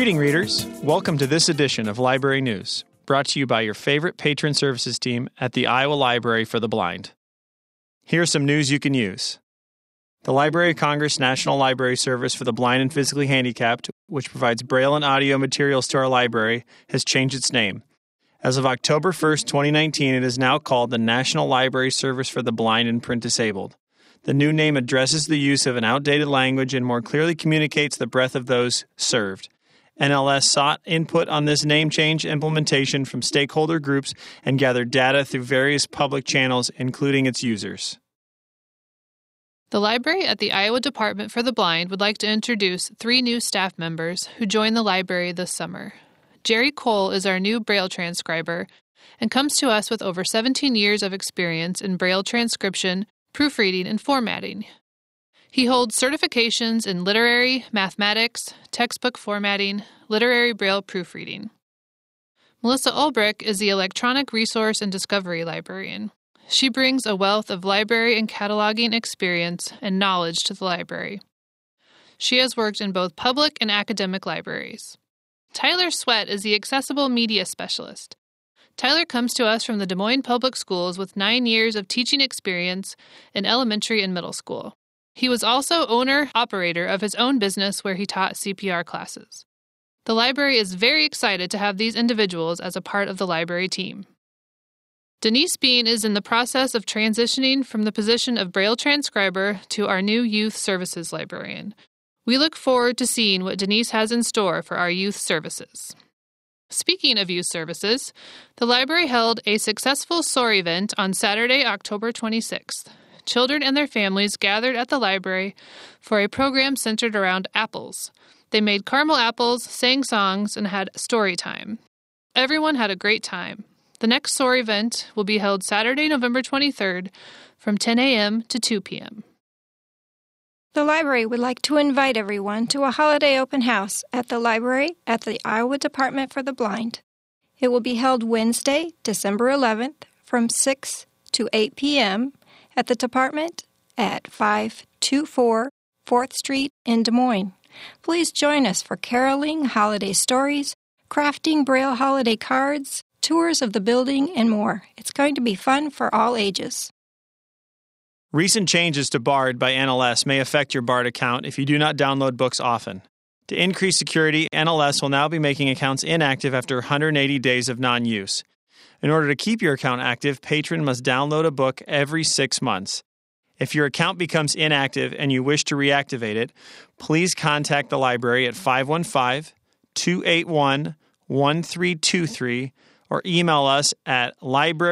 Greeting, readers. Welcome to this edition of Library News, brought to you by your favorite patron services team at the Iowa Library for the Blind. Here's some news you can use. The Library of Congress National Library Service for the Blind and Physically Handicapped, which provides Braille and audio materials to our library, has changed its name. As of October 1st, 2019, it is now called the National Library Service for the Blind and Print Disabled. The new name addresses the use of an outdated language and more clearly communicates the breadth of those served. NLS sought input on this name change implementation from stakeholder groups and gathered data through various public channels, including its users. The library at the Iowa Department for the Blind would like to introduce 3 new staff members who joined the library this summer. Jerry Cole is our new Braille transcriber and comes to us with over 17 years of experience in Braille transcription, proofreading, and formatting. He holds certifications in literary, mathematics, textbook formatting, literary Braille proofreading. Melissa Ulbrich is the electronic resource and discovery librarian. She brings a wealth of library and cataloging experience and knowledge to the library. She has worked in both public and academic libraries. Tyler Sweat is the accessible media specialist. Tyler comes to us from the Des Moines Public Schools with 9 years of teaching experience in elementary and middle school. He was also owner-operator of his own business where he taught CPR classes. The library is very excited to have these individuals as a part of the library team. Denise Bean is in the process of transitioning from the position of Braille transcriber to our new youth services librarian. We look forward to seeing what Denise has in store for our youth services. Speaking of youth services, the library held a successful SOAR event on Saturday, October 26th. Children and their families gathered at the library for a program centered around apples. They made caramel apples, sang songs, and had story time. Everyone had a great time. The next SOAR event will be held Saturday, November 23rd from 10 a.m. to 2 p.m. The library would like to invite everyone to a holiday open house at the library at the Iowa Department for the Blind. It will be held Wednesday, December 11th from 6 to 8 p.m. at the department at 524 4th Street in Des Moines. Please join us for caroling, holiday stories, crafting Braille holiday cards, tours of the building, and more. It's going to be fun for all ages. Recent changes to BARD by NLS may affect your BARD account if you do not download books often. To increase security, NLS will now be making accounts inactive after 180 days of non-use. In order to keep your account active, patron must download a book every 6 months. If your account becomes inactive and you wish to reactivate it, please contact the library at 515-281-1323 or email us at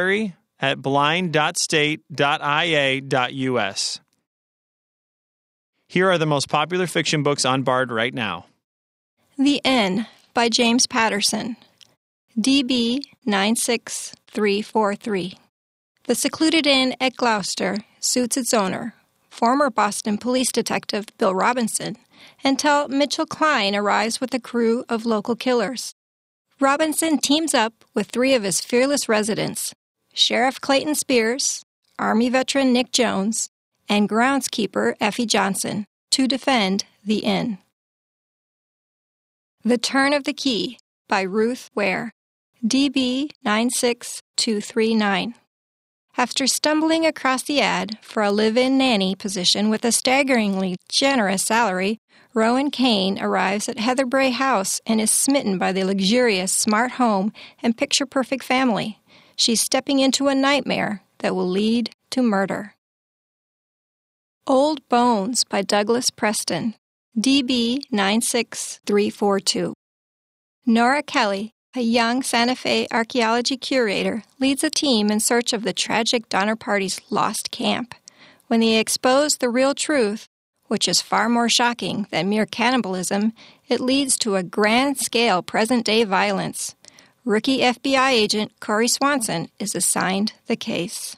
library@blind.state.ia.us. Here are the most popular fiction books on BARD right now. The Inn by James Patterson. DB 96343. The secluded inn at Gloucester suits its owner, former Boston police detective Bill Robinson, until Mitchell Klein arrives with a crew of local killers. Robinson teams up with 3 of his fearless residents, Sheriff Clayton Spears, Army veteran Nick Jones, and groundskeeper Effie Johnson, to defend the inn. The Turn of the Key by Ruth Ware. DB 96239. After stumbling across the ad for a live-in nanny position with a staggeringly generous salary, Rowan Kane arrives at Heatherbray House and is smitten by the luxurious, smart home and picture-perfect family. She's stepping into a nightmare that will lead to murder. Old Bones by Douglas Preston. DB 96342. Nora Kelly, a young Santa Fe archaeology curator, leads a team in search of the tragic Donner Party's lost camp. When they expose the real truth, which is far more shocking than mere cannibalism, it leads to a grand-scale present-day violence. Rookie FBI agent Corey Swanson is assigned the case.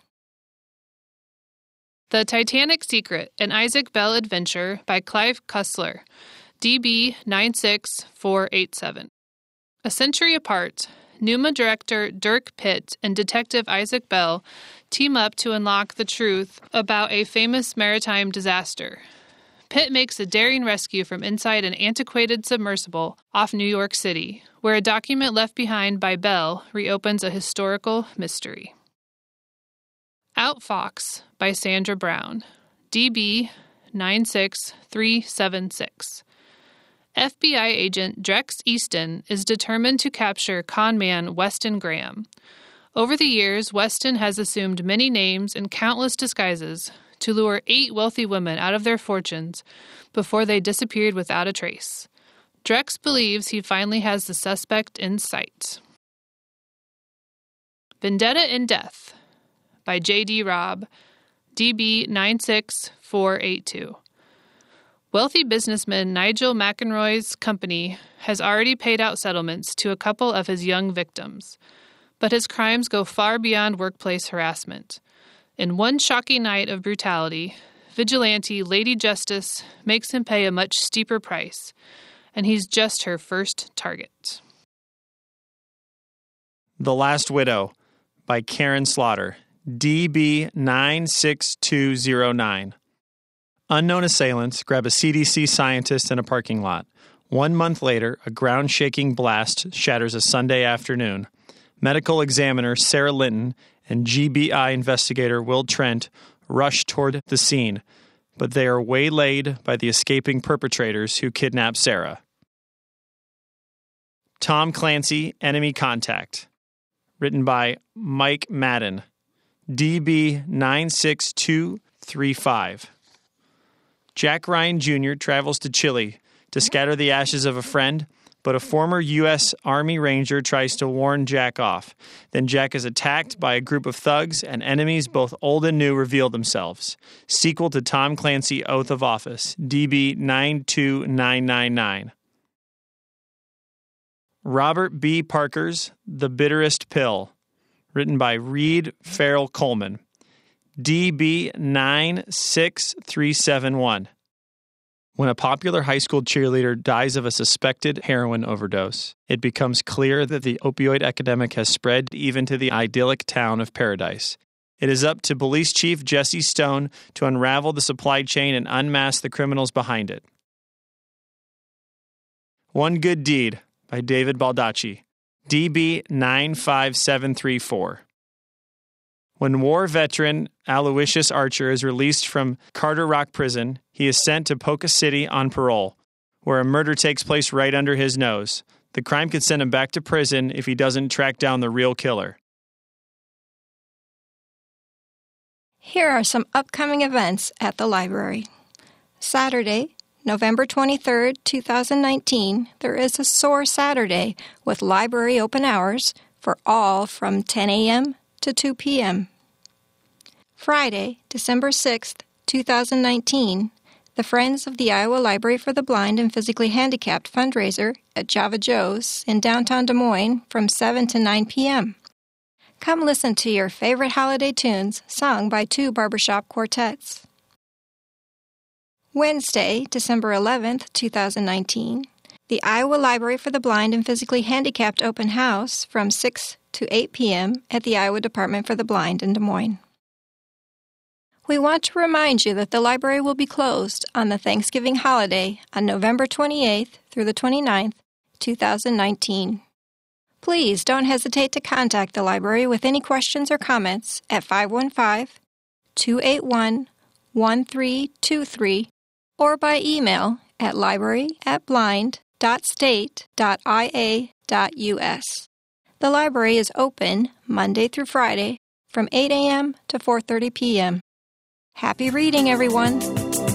The Titanic Secret, an Isaac Bell Adventure by Clive Cussler, DB 96487. A century apart, Numa director Dirk Pitt and Detective Isaac Bell team up to unlock the truth about a famous maritime disaster. Pitt makes a daring rescue from inside an antiquated submersible off New York City, where a document left behind by Bell reopens a historical mystery. Outfox by Sandra Brown, DB 96376. FBI agent Drex Easton is determined to capture conman Weston Graham. Over the years, Weston has assumed many names and countless disguises to lure 8 wealthy women out of their fortunes before they disappeared without a trace. Drex believes he finally has the suspect in sight. Vendetta in Death by J.D. Robb, DB 96482. Wealthy businessman Nigel McEnroy's company has already paid out settlements to a couple of his young victims, but his crimes go far beyond workplace harassment. In one shocking night of brutality, vigilante Lady Justice makes him pay a much steeper price, and he's just her first target. The Last Widow by Karen Slaughter, DB 96209. Unknown assailants grab a CDC scientist in a parking lot. 1 month later, a ground-shaking blast shatters a Sunday afternoon. Medical examiner Sarah Linton and GBI investigator Will Trent rush toward the scene, but they are waylaid by the escaping perpetrators who kidnap Sarah. Tom Clancy, Enemy Contact. Written by Mike Madden, DB 96235. Jack Ryan Jr. travels to Chile to scatter the ashes of a friend, but a former U.S. Army Ranger tries to warn Jack off. Then Jack is attacked by a group of thugs, and enemies both old and new reveal themselves. Sequel to Tom Clancy Oath of Office, DB 92999. Robert B. Parker's The Bitterest Pill, written by Reed Farrell Coleman, DB 96371. When a popular high school cheerleader dies of a suspected heroin overdose, it becomes clear that the opioid epidemic has spread even to the idyllic town of Paradise. It is up to Police Chief Jesse Stone to unravel the supply chain and unmask the criminals behind it. One Good Deed by David Baldacci, DB 95734. When war veteran Aloysius Archer is released from Carter Rock Prison, he is sent to Polka City on parole, where a murder takes place right under his nose. The crime could send him back to prison if he doesn't track down the real killer. Here are some upcoming events at the library. Saturday, November 23rd, 2019, there is a SOAR Saturday with library open hours for all from 10 a.m. to 2 p.m. Friday, December 6th, 2019, the Friends of the Iowa Library for the Blind and Physically Handicapped fundraiser at Java Joe's in downtown Des Moines from 7 to 9 p.m. Come listen to your favorite holiday tunes sung by 2 barbershop quartets. Wednesday, December 11th, 2019, the Iowa Library for the Blind and Physically Handicapped open house from 6 to 8 p.m. at the Iowa Department for the Blind in Des Moines. We want to remind you that the library will be closed on the Thanksgiving holiday on November 28th through the 29th, 2019. Please don't hesitate to contact the library with any questions or comments at 515-281-1323 or by email at library@blind.state.ia.us. The library is open Monday through Friday from 8 a.m. to 4:30 p.m. Happy reading, everyone!